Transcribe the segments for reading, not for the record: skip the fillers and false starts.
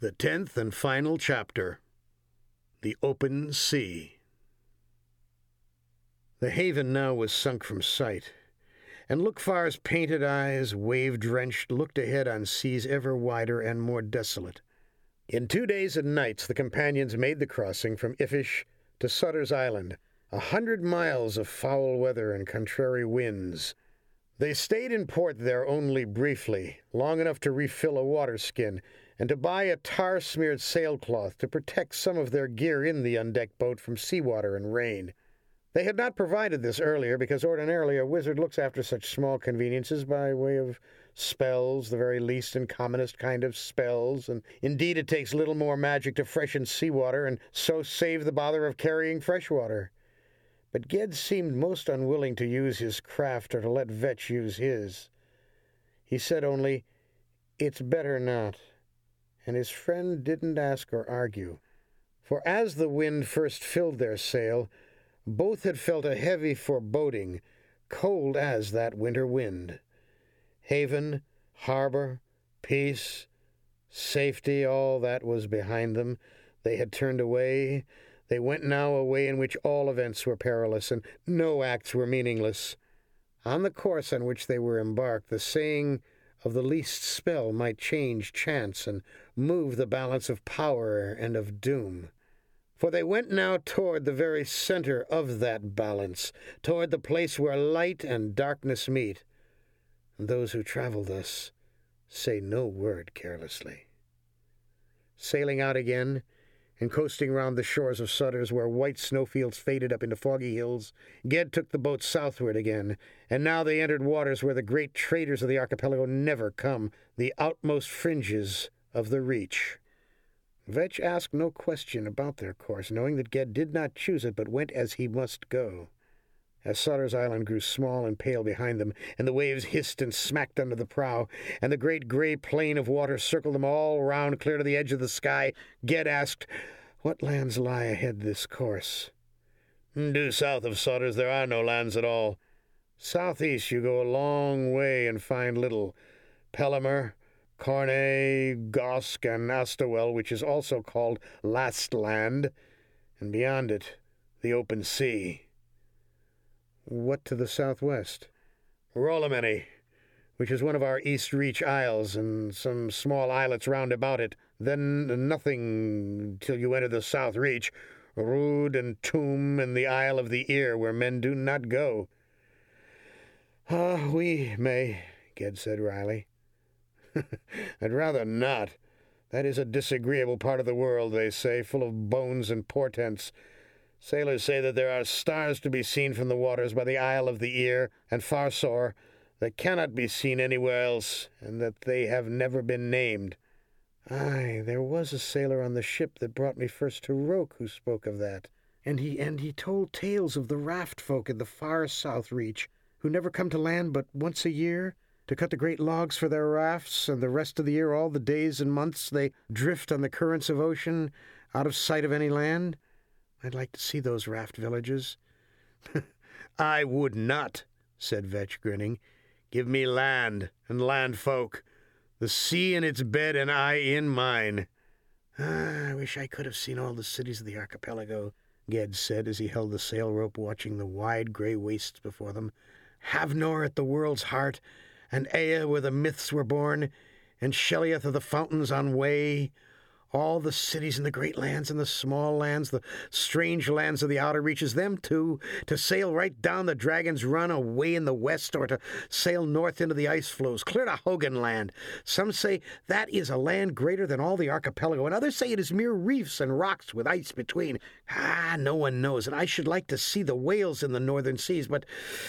The 10th and final chapter. The Open Sea. The haven now was sunk from sight, and Lookfar's painted eyes, wave-drenched, looked ahead on seas ever wider and more desolate. In 2 days and nights the companions made the crossing from Ifish to Sutter's Island, 100 miles of foul weather and contrary winds. They stayed in port there only briefly, long enough to refill a water-skin, and to buy a tar-smeared sailcloth to protect some of their gear in the undecked boat from seawater and rain. They had not provided this earlier, because ordinarily a wizard looks after such small conveniences by way of spells, the very least and commonest kind of spells, and indeed it takes little more magic to freshen seawater and so save the bother of carrying fresh water. But Ged seemed most unwilling to use his craft or to let Vetch use his. He said only, "It's better not," and his friend didn't ask or argue, for as the wind first filled their sail, both had felt a heavy foreboding, cold as that winter wind. Haven, harbor, peace, safety, all that was behind them. They had turned away. They went now a way in which all events were perilous, and no acts were meaningless. On the course on which they were embarked, the saying of the least spell might change chance and move the balance of power and of doom. For they went now toward the very center of that balance, toward the place where light and darkness meet. And those who travel thus say no word carelessly. Sailing out again, and coasting round the shores of Sutter's, where white snowfields faded up into foggy hills, Ged took the boat southward again, and now they entered waters where the great traders of the archipelago never come, the outmost fringes of the Reach. Vetch asked no question about their course, knowing that Ged did not choose it, but went as he must go. As Sutter's Island grew small and pale behind them, and the waves hissed and smacked under the prow, and the great gray plain of water circled them all round clear to the edge of the sky, Ged asked, "What lands lie ahead this course?" "Due south of Sutter's there are no lands at all. Southeast you go a long way and find little. Pellimer, Cornay, Gosk, and Astawell, which is also called Last Land, and beyond it, the open sea." "What to the southwest?" "Rolamany, which is one of our East Reach isles, and some small islets round about it. Then nothing till you enter the South Reach, Rood and Tomb and the Isle of the Ear, where men do not go." We may," Ged said wryly. "I'd rather not. That is a disagreeable part of the world, they say, full of bones and portents. Sailors say that there are stars to be seen from the waters by the Isle of the Ear and Farsor that cannot be seen anywhere else, and that they have never been named." "Aye, there was a sailor on the ship that brought me first to Roke who spoke of that, and he told tales of the raft folk in the far South Reach, who never come to land but once a year, to cut the great logs for their rafts, and the rest of the year, all the days and months, they drift on the currents of ocean, out of sight of any land. I'd like to see those raft villages." "I would not," said Vetch, grinning. "Give me land and land folk, the sea in its bed and I in mine." "I wish I could have seen all the cities of the archipelago," Ged said as he held the sail rope, watching the wide gray wastes before them. "Havnor at the world's heart, and Ea where the myths were born, and Sheliath of the fountains on Way. All the cities in the great lands and the small lands, the strange lands of the outer reaches, them too, to sail right down the Dragon's Run away in the west, or to sail north into the ice floes, clear to Hogan Land. Some say that is a land greater than all the archipelago, and others say it is mere reefs and rocks with ice between. No one knows, and I should like to see the whales in the northern seas, but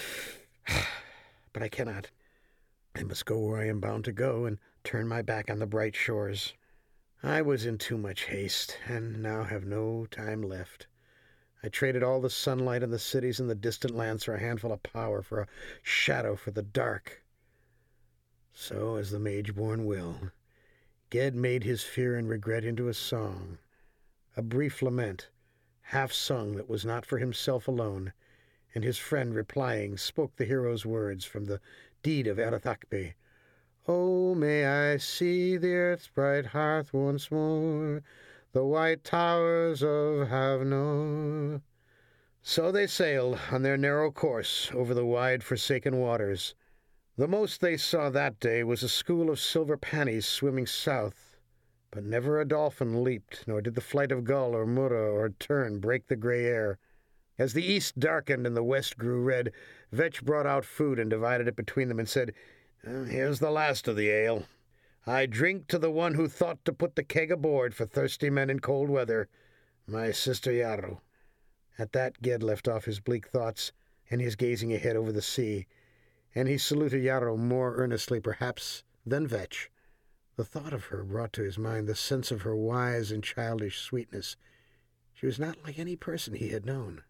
I cannot. I must go where I am bound to go, and turn my back on the bright shores. I was in too much haste, and now have no time left. I traded all the sunlight and the cities and the distant lands for a handful of power, for a shadow for the dark." So, as the mage-born will, Ged made his fear and regret into a song, a brief lament, half-sung, that was not for himself alone, and his friend, replying, spoke the hero's words from the deed of Erethakbe. Oh, may I see the earth's bright hearth once more, the white towers of Havnor. So they sailed on their narrow course over the wide forsaken waters. The most they saw that day was a school of silver pannies swimming south, but never a dolphin leaped, nor did the flight of gull or murra or tern break the gray air. As the east darkened and the west grew red, Vetch brought out food and divided it between them and said, "Here's the last of the ale. I drink to the one who thought to put the keg aboard for thirsty men in cold weather, my sister Yarrow." At that Ged left off his bleak thoughts and his gazing ahead over the sea, and he saluted Yarrow more earnestly, perhaps, than Vetch. The thought of her brought to his mind the sense of her wise and childish sweetness. She was not like any person he had known.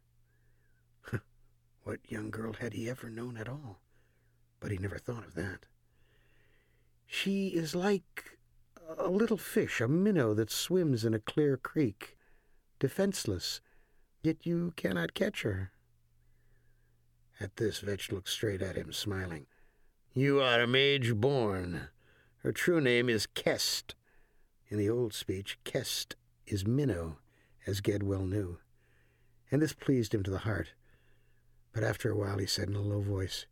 What young girl had he ever known at all? But he never thought of that. She is like a little fish, a minnow that swims in a clear creek, defenseless, yet you cannot catch her. At this, Vetch looked straight at him, smiling. "You are a mage born. Her true name is Kest." In the old speech, Kest is minnow, as Ged well knew, and this pleased him to the heart. But after a while he said in a low voice,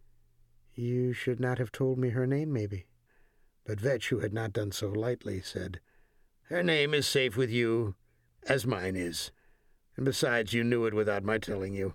"You should not have told me her name, maybe." But Vetch, who had not done so lightly, said, "Her name is safe with you, as mine is. And besides, you knew it without my telling you."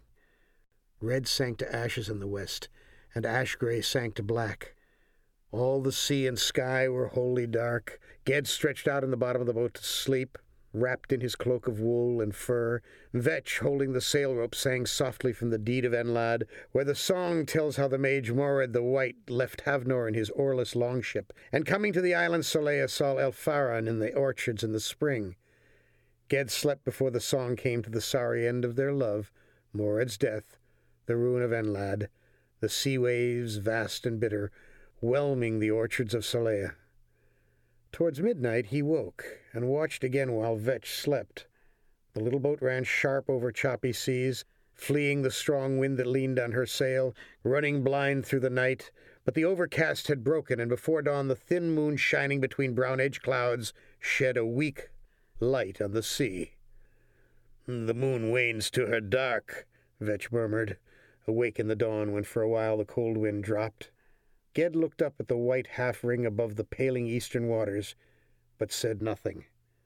Red sank to ashes in the west, and ash-gray sank to black. All the sea and sky were wholly dark. Ged stretched out in the bottom of the boat to sleep, wrapped in his cloak of wool and fur. Vetch, holding the sail rope, sang softly from the Deed of Enlad, where the song tells how the mage Mored the White left Havnor in his oarless longship, and coming to the island Solea saw Elfaran in the orchards in the spring. Ged slept before the song came to the sorry end of their love, Mored's death, the ruin of Enlad, the sea waves, vast and bitter, whelming the orchards of Solea. Towards midnight he woke, and watched again while Vetch slept. The little boat ran sharp over choppy seas, fleeing the strong wind that leaned on her sail, running blind through the night. But the overcast had broken, and before dawn the thin moon shining between brown-edged clouds shed a weak light on the sea. "The moon wanes to her dark," Vetch murmured, awake in the dawn when for a while the cold wind dropped. Ged looked up at the white half-ring above the paling eastern waters, but said nothing.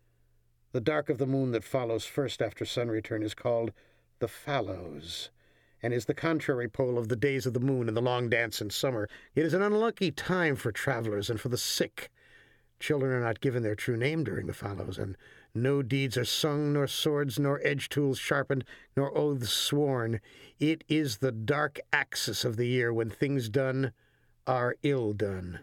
The dark of the moon that follows first after sun return is called the fallows, and is the contrary pole of the days of the moon and the long dance in summer. It is an unlucky time for travelers and for the sick. Children are not given their true name during the fallows, and no deeds are sung, nor swords, nor edge-tools sharpened, nor oaths sworn. It is the dark axis of the year when things done are ill done.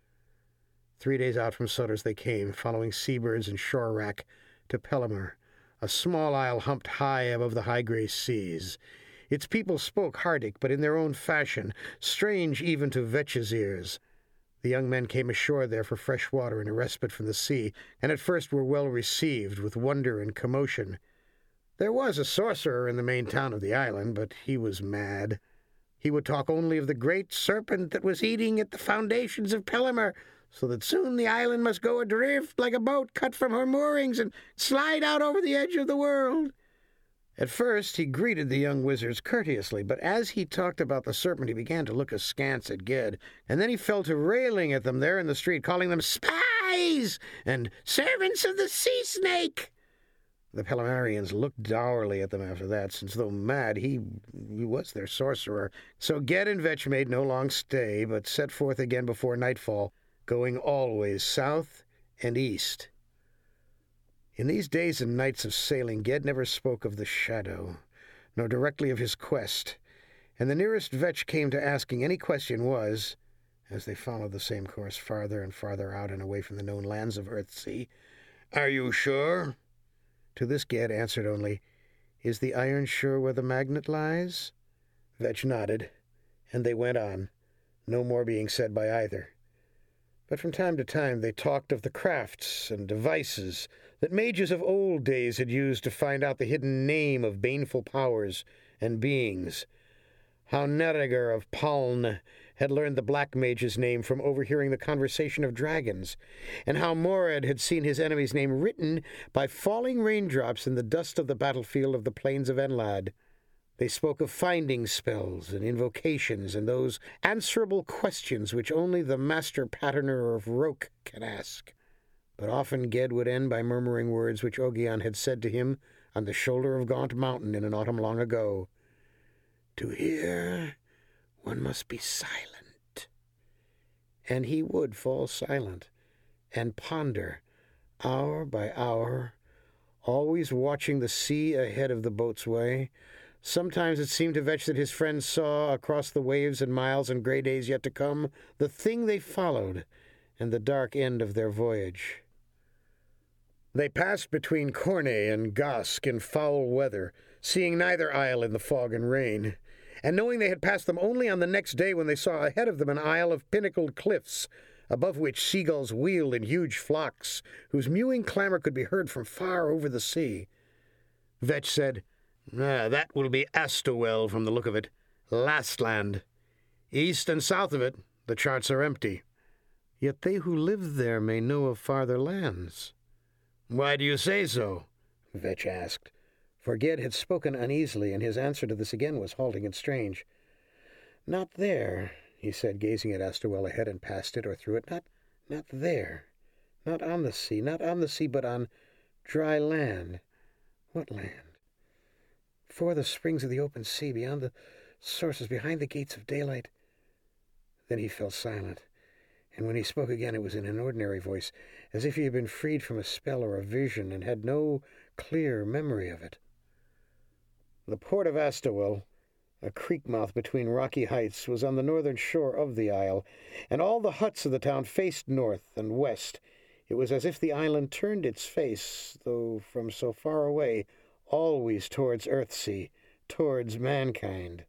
3 days out from Sutter's they came, following seabirds and shore-wrack, to Pellamur, a small isle humped high above the high grey seas. Its people spoke Hardic, but in their own fashion, strange even to Vetch's ears. The young men came ashore there for fresh water and a respite from the sea, and at first were well received, with wonder and commotion. There was a sorcerer in the main town of the island, but he was mad. He would talk only of the great serpent that was eating at the foundations of Pellamur, so that soon the island must go adrift like a boat cut from her moorings and slide out over the edge of the world. At first he greeted the young wizards courteously, but as he talked about the serpent he began to look askance at Ged, and then he fell to railing at them there in the street, calling them spies and servants of the sea snake. The Pellamarians looked dourly at them after that, since though mad, he was their sorcerer. So Ged and Vetch made no long stay, but set forth again before nightfall, going always south and east. In these days and nights of sailing, Ged never spoke of the shadow, nor directly of his quest, and the nearest Vetch came to asking any question was, as they followed the same course farther and farther out and away from the known lands of Earthsea, "Are you sure?" To this Ged answered only, "Is the iron sure where the magnet lies?" Vetch nodded, and they went on, no more being said by either. But from time to time they talked of the crafts and devices that mages of old days had used to find out the hidden name of baneful powers and beings, how Neregar of Paln had learned the Black Mage's name from overhearing the conversation of dragons, and how Morad had seen his enemy's name written by falling raindrops in the dust of the battlefield of the plains of Enlad. They spoke of finding spells and invocations and those answerable questions which only the master patterner of Roke can ask. But often Ged would end by murmuring words which Ogion had said to him on the shoulder of Gaunt Mountain in an autumn long ago. "To hear, one must be silent." And he would fall silent and ponder, hour by hour, always watching the sea ahead of the boat's way. Sometimes it seemed to Vetch that his friends saw, across the waves and miles and gray days yet to come, the thing they followed and the dark end of their voyage. They passed between Corney and Gosk in foul weather, seeing neither isle in the fog and rain, and knowing they had passed them only on the next day when they saw ahead of them an isle of pinnacled cliffs, above which seagulls wheeled in huge flocks, whose mewing clamor could be heard from far over the sea. Vetch said, "That will be Astowell from the look of it. Last land. East and south of it, the charts are empty." "Yet they who live there may know of farther lands." "Why do you say so?" Vetch asked, for Ged had spoken uneasily, and his answer to this again was halting and strange. "Not there," he said, gazing at Astowell ahead and past it or through it. Not there. Not on the sea, but on dry land." "What land?" "Before the springs of the open sea, beyond the sources, behind the gates of daylight." Then he fell silent, and when he spoke again it was in an ordinary voice, as if he had been freed from a spell or a vision and had no clear memory of it. The port of Astowell, a creek mouth between rocky heights, was on the northern shore of the isle, and all the huts of the town faced north and west. It was as if the island turned its face, though from so far away, always towards Earthsea, towards mankind.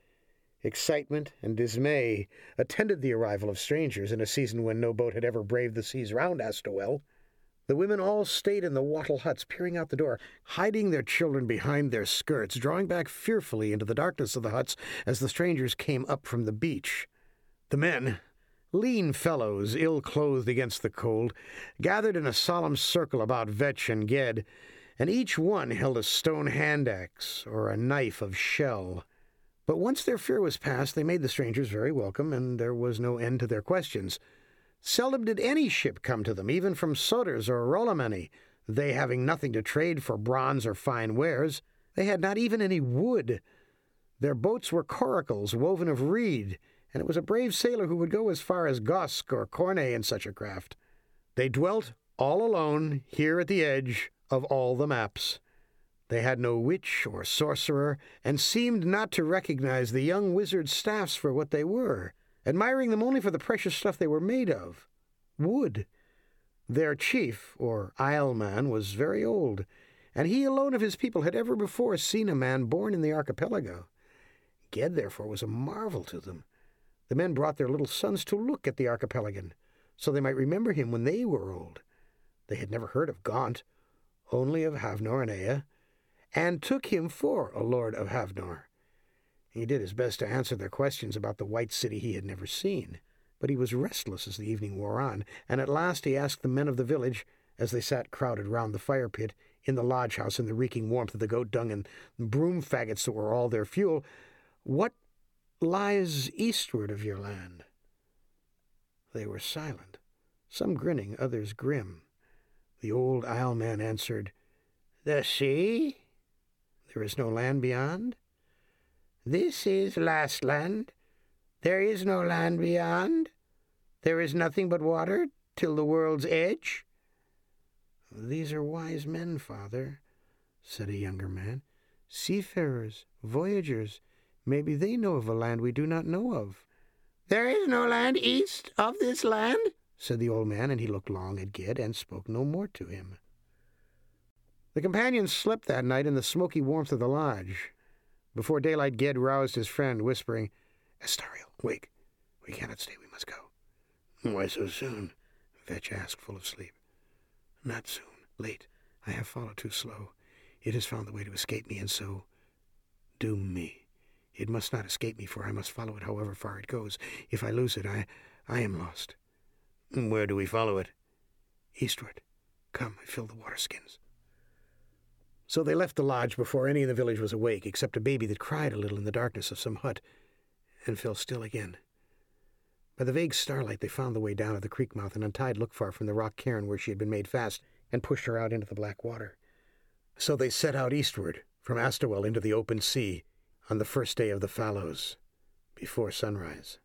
Excitement and dismay attended the arrival of strangers in a season when no boat had ever braved the seas round Astowell. The women all stayed in the wattle huts, peering out the door, hiding their children behind their skirts, drawing back fearfully into the darkness of the huts as the strangers came up from the beach. The men, lean fellows, ill-clothed against the cold, gathered in a solemn circle about Vetch and Ged, and each one held a stone hand-axe or a knife of shell. But once their fear was past, they made the strangers very welcome, and there was no end to their questions. Seldom did any ship come to them, even from Soders or Rolamany, they having nothing to trade for bronze or fine wares. They had not even any wood. Their boats were coracles woven of reed, and it was a brave sailor who would go as far as Gosk or Corney in such a craft. They dwelt all alone here at the edge of all the maps. They had no witch or sorcerer, and seemed not to recognize the young wizard's staffs for what they were, admiring them only for the precious stuff they were made of, wood. Their chief, or isleman, was very old, and he alone of his people had ever before seen a man born in the archipelago. Ged, therefore, was a marvel to them. The men brought their little sons to look at the archipelagan, so they might remember him when they were old. They had never heard of Gaunt, only of Havnor and Ea, and took him for a lord of Havnor. He did his best to answer their questions about the white city he had never seen, but he was restless as the evening wore on, and at last he asked the men of the village, as they sat crowded round the fire pit, in the lodge-house in the reeking warmth of the goat dung and broom faggots that were all their fuel, "What lies eastward of your land?" They were silent, some grinning, others grim. The old isleman answered, "The sea." "There is no land beyond?" "This is last land. There is no land beyond. There is nothing but water till the world's edge." "These are wise men, father," said a younger man. "Seafarers, voyagers. Maybe they know of a land we do not know of." "There is no land east of this land," said the old man, and he looked long at Ged and spoke no more to him. The companions slept that night in the smoky warmth of the lodge. Before daylight, Ged roused his friend, whispering, "Astariel, wake. We cannot stay. We must go." "Why so soon?" Vetch asked, full of sleep. "Not soon. Late. I have followed too slow. It has found the way to escape me, and so doom me. It must not escape me, for I must follow it however far it goes. If I lose it, I am lost. Where do we follow it? Eastward. Come, I fill the water-skins. So they left the lodge before any in the village was awake, except a baby that cried a little in the darkness of some hut, and fell still again. By the vague starlight they found the way down to the creek mouth and untied Lookfar from the rock cairn where she had been made fast, and pushed her out into the black water. So they set out eastward, from Astawell into the open sea, on the first day of the fallows, before sunrise.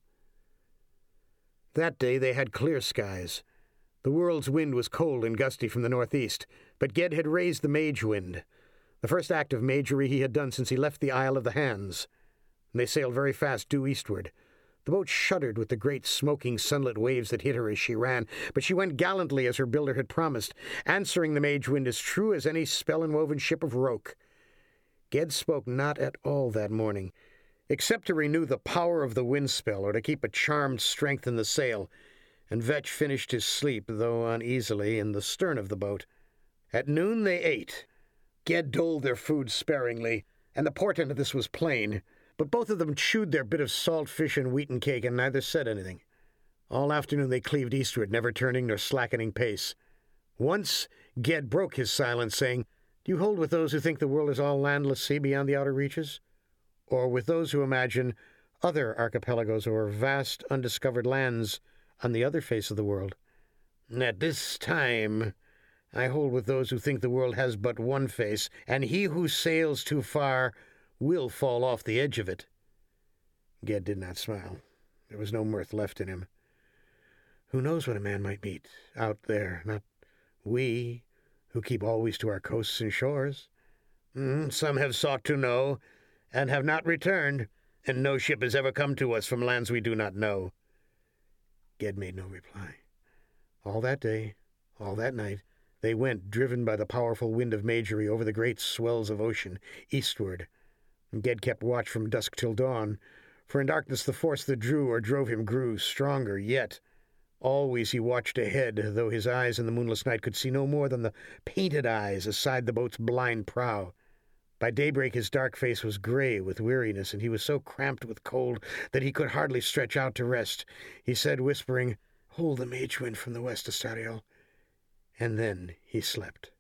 That day they had clear skies. The world's wind was cold and gusty from the northeast, but Ged had raised the mage wind, the first act of magery he had done since he left the Isle of the Hands, and they sailed very fast due eastward. The boat shuddered with the great smoking sunlit waves that hit her as she ran, but she went gallantly as her builder had promised, answering the mage wind as true as any spell-enwoven ship of Roke. Ged spoke not at all that morning, except to renew the power of the wind spell or to keep a charmed strength in the sail, and Vetch finished his sleep, though uneasily, in the stern of the boat. At noon they ate. Ged doled their food sparingly, and the portent of this was plain, but both of them chewed their bit of salt fish and wheaten cake, and neither said anything. All afternoon they cleaved eastward, never turning nor slackening pace. Once Ged broke his silence, saying, "Do you hold with those who think the world is all landless sea beyond the outer reaches? Or with those who imagine other archipelagos or vast undiscovered lands on the other face of the world?" "At this time, I hold with those who think the world has but one face, and he who sails too far will fall off the edge of it." Ged did not smile. There was no mirth left in him. Who knows what a man might meet out there? Not we, who keep always to our coasts and shores. Some have sought to know, and have not returned, and no ship has ever come to us from lands we do not know. Ged made no reply. All that day, all that night, they went, driven by the powerful wind of magery over the great swells of ocean, eastward. And Ged kept watch from dusk till dawn, for in darkness the force that drew or drove him grew stronger yet. Always he watched ahead, though his eyes in the moonless night could see no more than the painted eyes aside the boat's blind prow. By daybreak his dark face was gray with weariness, and he was so cramped with cold that he could hardly stretch out to rest. He said, whispering, "Hold the mage wind from the west, Astariel." And then he slept.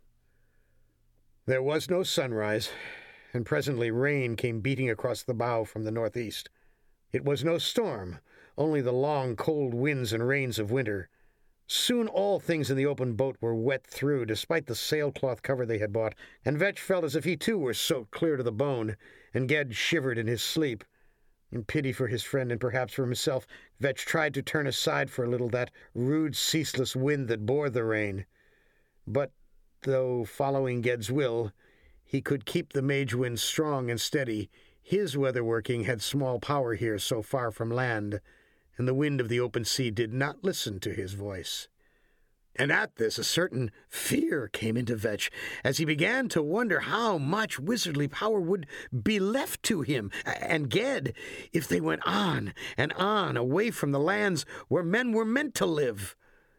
There was no sunrise, and presently rain came beating across the bow from the northeast. It was no storm, only the long, cold winds and rains of winter. Soon all things in the open boat were wet through, despite the sailcloth cover they had bought, and Vetch felt as if he too were soaked clear to the bone, and Ged shivered in his sleep. In pity for his friend and perhaps for himself, Vetch tried to turn aside for a little that rude, ceaseless wind that bore the rain. But, though following Ged's will, he could keep the mage wind strong and steady. His weather-working had small power here so far from land, and the wind of the open sea did not listen to his voice. And at this a certain fear came into Vetch, as he began to wonder how much wizardly power would be left to him and Ged if they went on and on away from the lands where men were meant to live.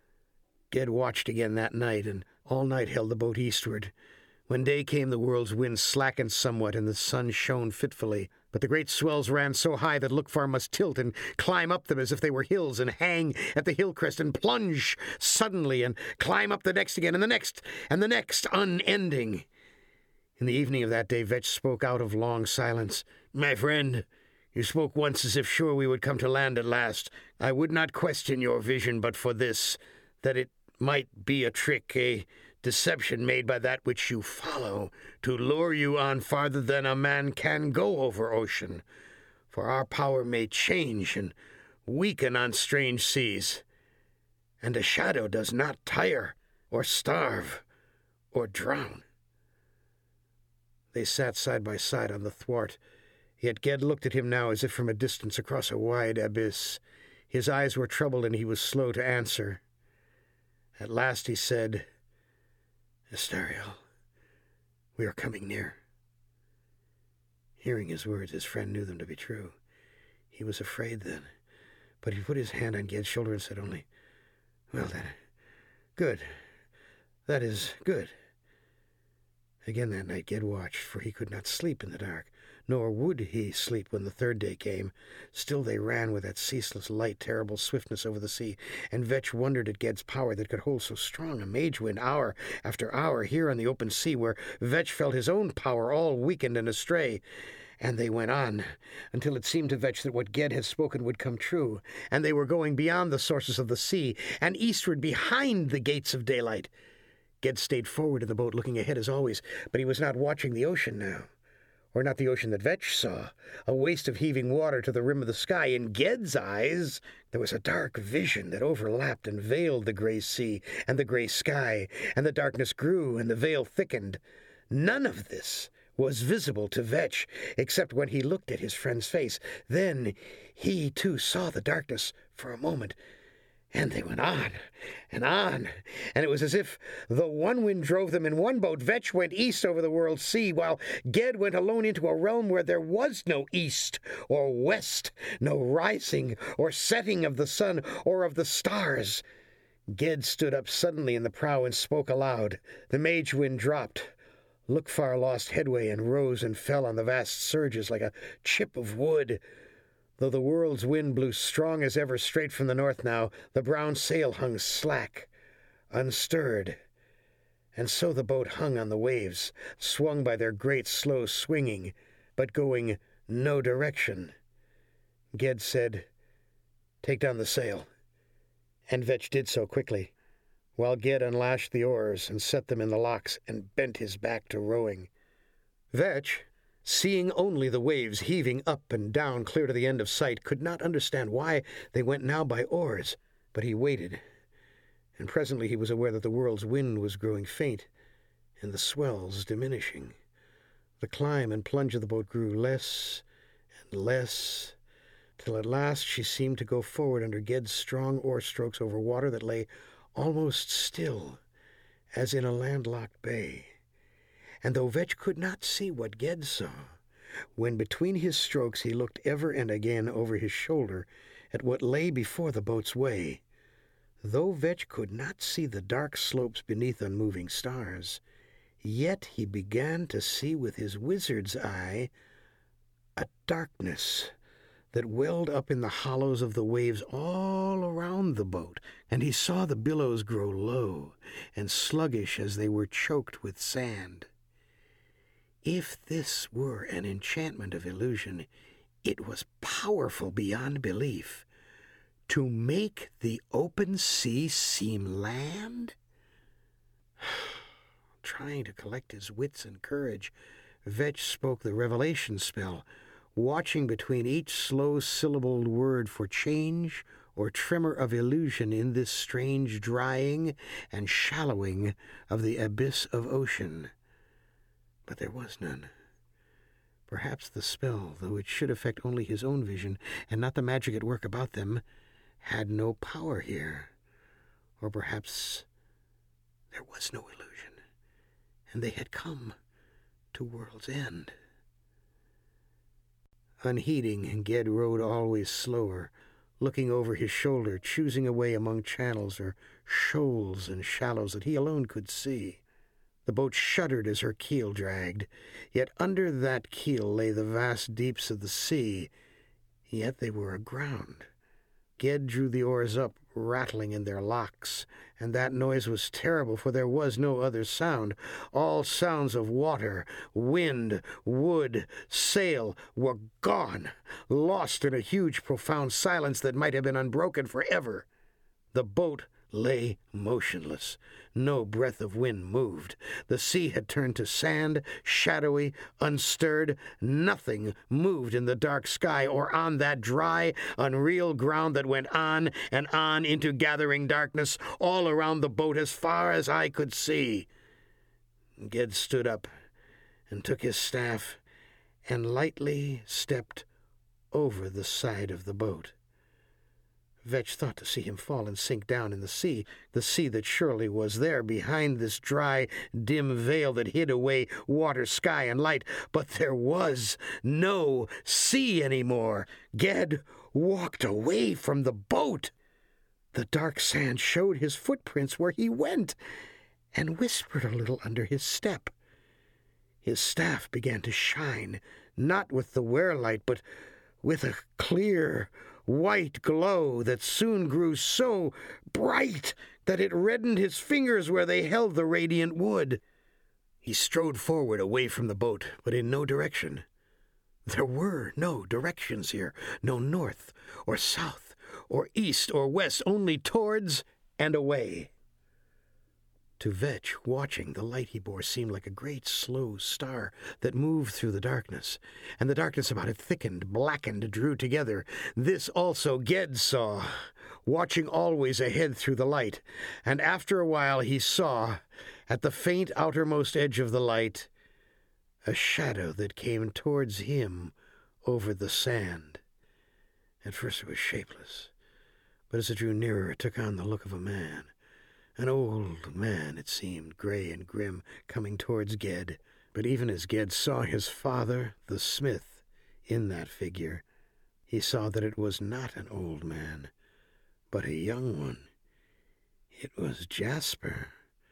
Ged watched again that night, and all night held the boat eastward. When day came, the world's wind slackened somewhat, and the sun shone fitfully. But the great swells ran so high that Lookfar must tilt and climb up them as if they were hills, and hang at the hill crest, and plunge suddenly, and climb up the next again, and the next, unending. In the evening of that day, Vetch spoke out of long silence. "My friend, you spoke once as if sure we would come to land at last. I would not question your vision but for this, that it might be a trick, a deception made by that which you follow, to lure you on farther than a man can go over ocean. For our power may change and weaken on strange seas, and a shadow does not tire, or starve, or drown." They sat side by side on the thwart, yet Ged looked at him now as if from a distance across a wide abyss. His eyes were troubled, and he was slow to answer. At last he said, "Astariel, we are coming near." Hearing his words, his friend knew them to be true. He was afraid then, but he put his hand on Ged's shoulder and said only, "Well then, good. That is good." Again that night Ged watched, for he could not sleep in the dark, nor would he sleep when the third day came. Still they ran with that ceaseless, light, terrible swiftness over the sea, and Vetch wondered at Ged's power that could hold so strong a mage wind hour after hour here on the open sea, where Vetch felt his own power all weakened and astray. And they went on, until it seemed to Vetch that what Ged had spoken would come true, and they were going beyond the sources of the sea, and eastward behind the gates of daylight. Ged stayed forward in the boat, looking ahead as always, but he was not watching the ocean now. Or not the ocean that Vetch saw, a waste of heaving water to the rim of the sky. In Ged's eyes, there was a dark vision that overlapped and veiled the gray sea and the gray sky, and the darkness grew and the veil thickened. None of this was visible to Vetch, except when he looked at his friend's face. Then he, too, saw the darkness for a moment, and they went on, and it was as if the one wind drove them in one boat. Vetch went east over the world sea, while Ged went alone into a realm where there was no east or west, no rising or setting of the sun or of the stars. Ged stood up suddenly in the prow and spoke aloud. The mage wind dropped. Lookfar lost headway and rose and fell on the vast surges like a chip of wood. Though the world's wind blew strong as ever straight from the north now, the brown sail hung slack, unstirred. And so the boat hung on the waves, swung by their great slow swinging, but going no direction. Ged said, "Take down the sail." And Vetch did so quickly, while Ged unlashed the oars and set them in the locks and bent his back to rowing. Vetch, seeing only the waves heaving up and down clear to the end of sight, could not understand why they went now by oars, but he waited, and presently he was aware that the world's wind was growing faint, and the swells diminishing. The climb and plunge of the boat grew less and less, till at last she seemed to go forward under Ged's strong oar strokes over water that lay almost still, as in a landlocked bay. And though Vetch could not see what Ged saw, when between his strokes he looked ever and again over his shoulder at what lay before the boat's way, though Vetch could not see the dark slopes beneath unmoving stars, yet he began to see with his wizard's eye a darkness that welled up in the hollows of the waves all around the boat, and he saw the billows grow low and sluggish as they were choked with sand. If this were an enchantment of illusion, it was powerful beyond belief. To make the open sea seem land? Trying to collect his wits and courage, Vetch spoke the revelation spell, watching between each slow-syllabled word for change or tremor of illusion in this strange drying and shallowing of the abyss of ocean. But there was none. Perhaps the spell, though it should affect only his own vision, and not the magic at work about them, had no power here. Or perhaps there was no illusion, and they had come to world's end. Unheeding, Ged rowed always slower, looking over his shoulder, choosing a way among channels or shoals and shallows that he alone could see. The boat shuddered as her keel dragged, yet under that keel lay the vast deeps of the sea, yet they were aground. Ged drew the oars up, rattling in their locks, and that noise was terrible, for there was no other sound. All sounds of water, wind, wood, sail were gone, lost in a huge, profound silence that might have been unbroken forever. The boat lay motionless. No breath of wind moved. The sea had turned to sand, shadowy, unstirred. Nothing moved in the dark sky or on that dry, unreal ground that went on and on into gathering darkness all around the boat as far as I could see. Ged stood up and took his staff and lightly stepped over the side of the boat. Vetch thought to see him fall and sink down in the sea that surely was there behind this dry, dim veil that hid away water, sky, and light. But there was no sea any more. Ged walked away from the boat. The dark sand showed his footprints where he went, and whispered a little under his step. His staff began to shine, not with the wear-light, but with a clear, white glow that soon grew so bright that it reddened his fingers where they held the radiant wood. He strode forward away from the boat, but in no direction. There were no directions here, no north or south or east or west, only towards and away. To Vetch, watching, the light he bore seemed like a great slow star that moved through the darkness, and the darkness about it thickened, blackened, drew together. This also Ged saw, watching always ahead through the light, and after a while he saw, at the faint outermost edge of the light, a shadow that came towards him over the sand. At first it was shapeless, but as it drew nearer it took on the look of a man. An old man, it seemed, gray and grim, coming towards Ged. But even as Ged saw his father, the smith, in that figure, he saw that it was not an old man, but a young one. It was Jasper.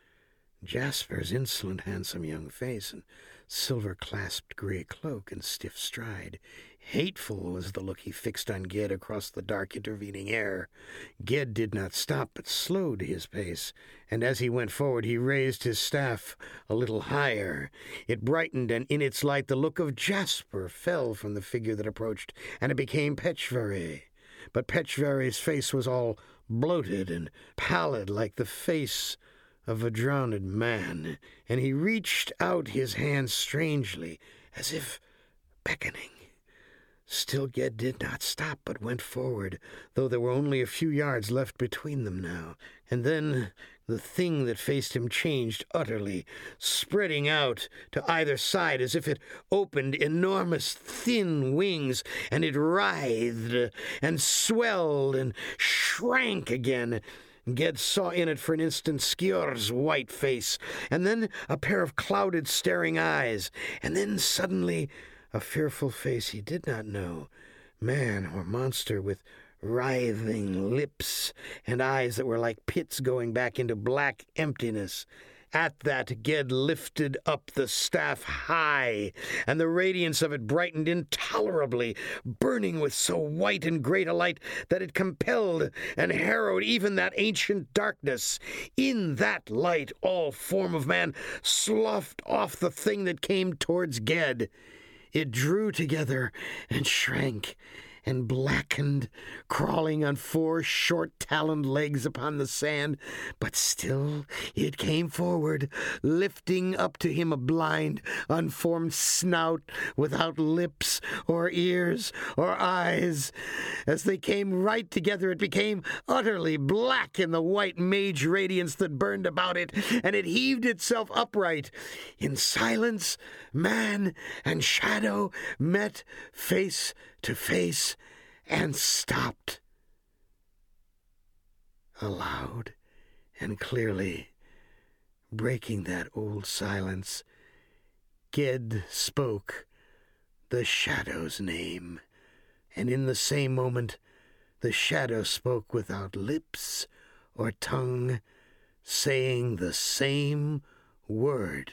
Jasper's insolent, handsome young face and silver-clasped gray cloak and stiff stride. Hateful was the look he fixed on Ged across the dark intervening air. Ged did not stop, but slowed his pace, and as he went forward he raised his staff a little higher. It brightened, and in its light the look of Jasper fell from the figure that approached, and it became Petchvere. But Petchvere's face was all bloated and pallid like the face of a drowned man, and he reached out his hand strangely, as if beckoning. Still Ged did not stop, but went forward, though there were only a few yards left between them now. And then the thing that faced him changed utterly, spreading out to either side as if it opened enormous thin wings, and it writhed and swelled and shrank again. Ged saw in it for an instant Skjor's white face, and then a pair of clouded, staring eyes, and then suddenly a fearful face he did not know, man or monster, with writhing lips and eyes that were like pits going back into black emptiness. At that, Ged lifted up the staff high, and the radiance of it brightened intolerably, burning with so white and great a light that it compelled and harrowed even that ancient darkness. In that light, all form of man sloughed off the thing that came towards Ged. It drew together and shrank and blackened, crawling on 4 short-taloned legs upon the sand, but still it came forward, lifting up to him a blind, unformed snout without lips or ears or eyes. As they came right together, it became utterly black in the white mage radiance that burned about it, and it heaved itself upright. In silence, man and shadow met face to face and stopped. Aloud and clearly, breaking that old silence, Ged spoke the shadow's name, and in the same moment the shadow spoke without lips or tongue, saying the same word.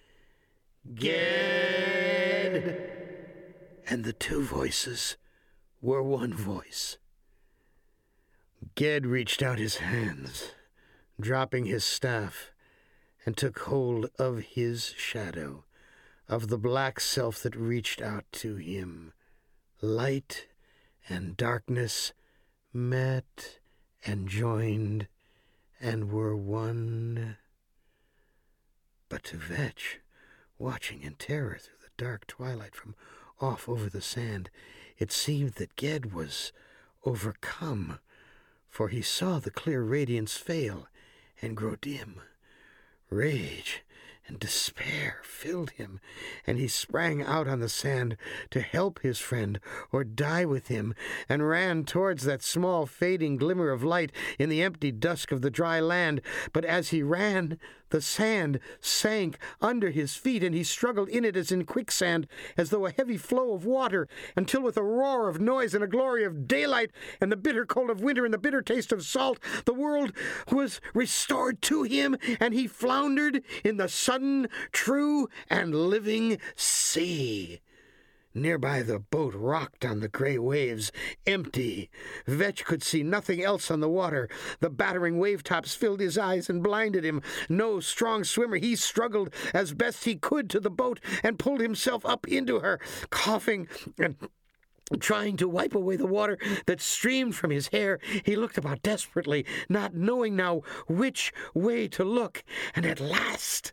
Ged! And the two voices were one voice. Ged reached out his hands, dropping his staff, and took hold of his shadow, of the black self that reached out to him. Light and darkness met and joined and were one. But to Vetch, watching in terror through the dark twilight from off over the sand, it seemed that Ged was overcome, for he saw the clear radiance fail and grow dim. Rage and despair filled him, and he sprang out on the sand to help his friend or die with him, and ran towards that small fading glimmer of light in the empty dusk of the dry land. But as he ran, the sand sank under his feet, and he struggled in it as in quicksand, as though a heavy flow of water, until with a roar of noise and a glory of daylight and the bitter cold of winter and the bitter taste of salt, the world was restored to him, and he floundered in the sudden, true, and living sea. Nearby the boat rocked on the gray waves, empty. Vetch could see nothing else on the water. The battering wave-tops filled his eyes and blinded him. No strong swimmer, he struggled as best he could to the boat and pulled himself up into her, coughing and trying to wipe away the water that streamed from his hair. He looked about desperately, not knowing now which way to look, and at last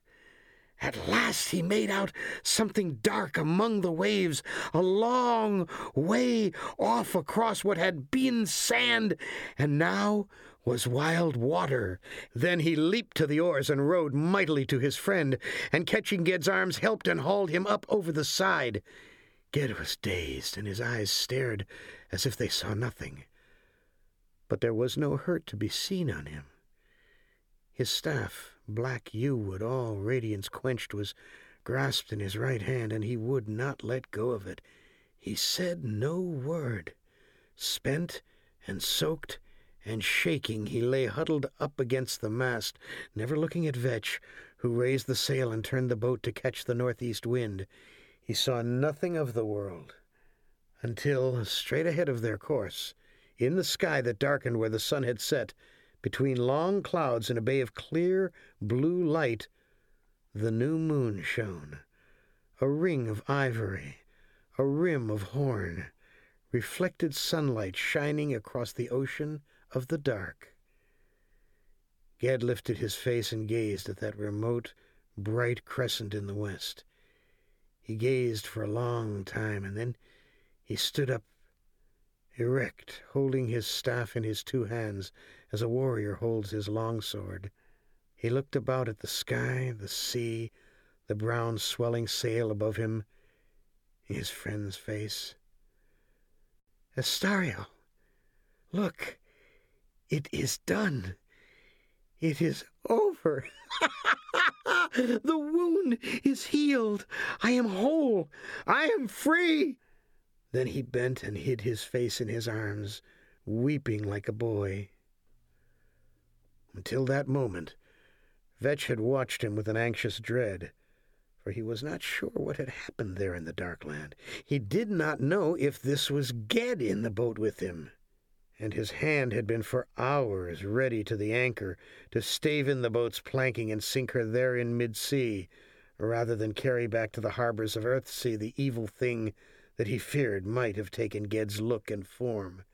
he made out something dark among the waves, a long way off across what had been sand and now was wild water. Then he leaped to the oars and rowed mightily to his friend, and catching Ged's arms, helped and hauled him up over the side. Ged was dazed, and his eyes stared as if they saw nothing. But there was no hurt to be seen on him. His staff, black yew-wood, all radiance quenched, was grasped in his right hand, and he would not let go of it. He said no word. Spent and soaked and shaking, he lay huddled up against the mast, never looking at Vetch, who raised the sail and turned the boat to catch the northeast wind. He saw nothing of the world until, straight ahead of their course, in the sky that darkened where the sun had set, between long clouds in a bay of clear blue light, the new moon shone, a ring of ivory, a rim of horn, reflected sunlight shining across the ocean of the dark. Ged lifted his face and gazed at that remote, bright crescent in the west. He gazed for a long time, and then he stood up, erect, holding his staff in his two hands as a warrior holds his long sword. He looked about at the sky, the sea, the brown swelling sail above him, his friend's face. "Astario, look, it is done. It is over. The wound is healed. I am whole. I am free." Then he bent and hid his face in his arms, weeping like a boy. Until that moment, Vetch had watched him with an anxious dread, for he was not sure what had happened there in the dark land. He did not know if this was Ged in the boat with him, and his hand had been for hours ready to the anchor to stave in the boat's planking and sink her there in mid-sea, rather than carry back to the harbors of Earthsea the evil thing that he feared might have taken Ged's look and form.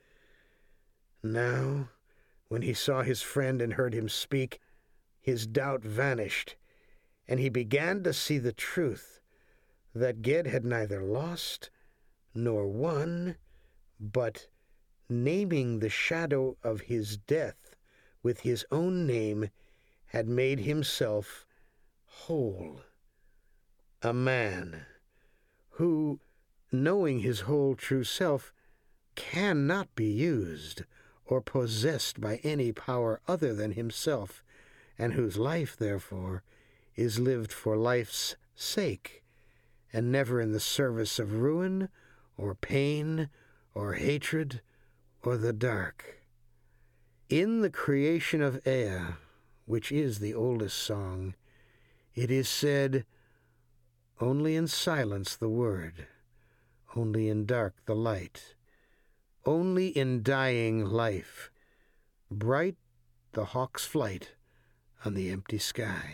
Now, when he saw his friend and heard him speak, his doubt vanished, and he began to see the truth, that Ged had neither lost nor won, but, naming the shadow of his death with his own name, had made himself whole. A man who, knowing his whole true self, cannot be used or possessed by any power other than himself, and whose life, therefore, is lived for life's sake, and never in the service of ruin, or pain, or hatred, or the dark. In the creation of Ea, which is the oldest song, it is said, "Only in silence the word, only in dark the light, only in dying life, bright the hawk's flight on the empty sky."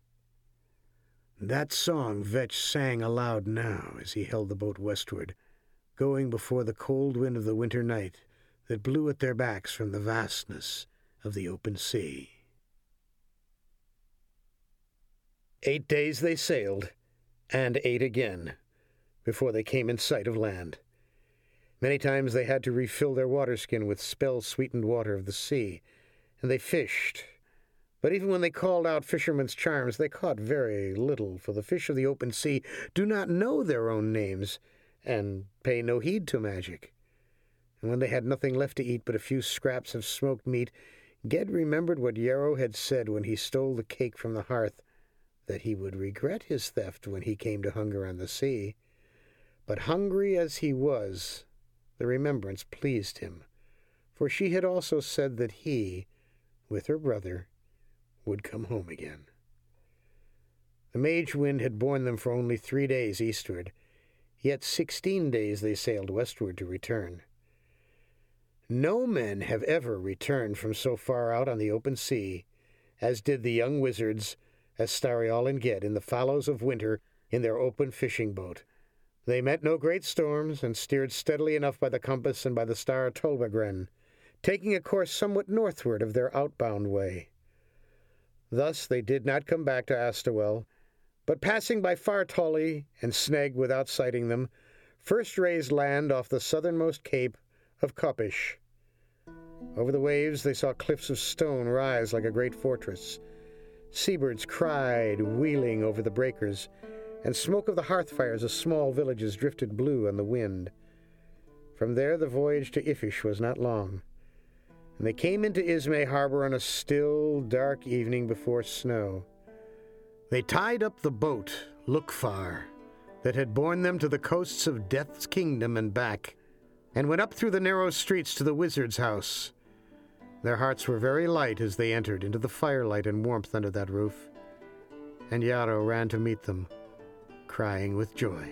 That song Vetch sang aloud now as he held the boat westward, going before the cold wind of the winter night that blew at their backs from the vastness of the open sea. 8 days they sailed, and 8 again, before they came in sight of land. Many times they had to refill their waterskin with spell-sweetened water of the sea, and they fished. But even when they called out fishermen's charms, they caught very little, for the fish of the open sea do not know their own names, and pay no heed to magic. And when they had nothing left to eat but a few scraps of smoked meat, Ged remembered what Yarrow had said when he stole the cake from the hearth, that he would regret his theft when he came to hunger on the sea. But hungry as he was, the remembrance pleased him, for she had also said that he, with her brother, would come home again. The mage wind had borne them for only 3 days eastward, Yet 16 days they sailed westward to return. No men have ever returned from so far out on the open sea as did the young wizards Astariol and Ged in the fallows of winter in their open fishing boat. They met no great storms, and steered steadily enough by the compass and by the star Tolbagren, taking a course somewhat northward of their outbound way. Thus they did not come back to Astawel, but passing by Fartoli and Sneg without sighting them, first raised land off the southernmost cape of Kopish. Over the waves they saw cliffs of stone rise like a great fortress. Seabirds cried, wheeling over the breakers, and smoke of the hearth fires of small villages drifted blue on the wind. From there the voyage to Ifish was not long, and they came into Ismay harbor on a still, dark evening before snow. They tied up the boat, Lukfar, that had borne them to the coasts of Death's kingdom and back, and went up through the narrow streets to the wizard's house. Their hearts were very light as they entered into the firelight and warmth under that roof, and Yarrow ran to meet them, crying with joy.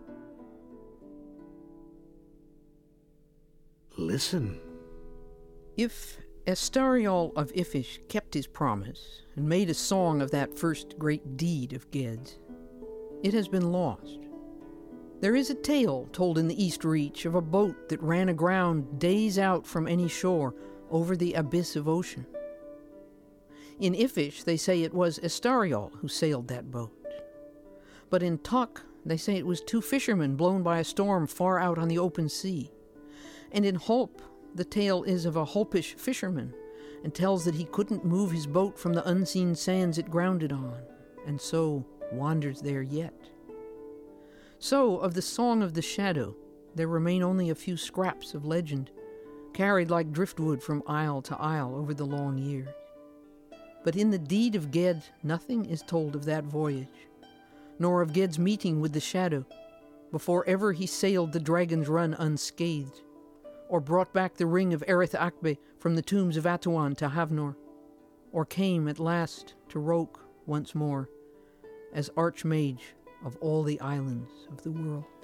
Listen. If Astariol of Ifish kept his promise and made a song of that first great deed of Ged's, it has been lost. There is a tale told in the East Reach of a boat that ran aground days out from any shore over the abyss of ocean. In Ifish they say it was Astariol who sailed that boat. But in Tuk they say it was two fishermen blown by a storm far out on the open sea. And in Holp the tale is of a Holpish fisherman, and tells that he couldn't move his boat from the unseen sands it grounded on, and so wanders there yet. So, of the Song of the Shadow, there remain only a few scraps of legend, carried like driftwood from isle to isle over the long years. But in the deed of Ged, nothing is told of that voyage, nor of Ged's meeting with the Shadow, before ever he sailed the Dragon's Run unscathed, or brought back the ring of Erith Akbe from the tombs of Atuan to Havnor, or came at last to Roke once more, as Archmage of all the islands of the world.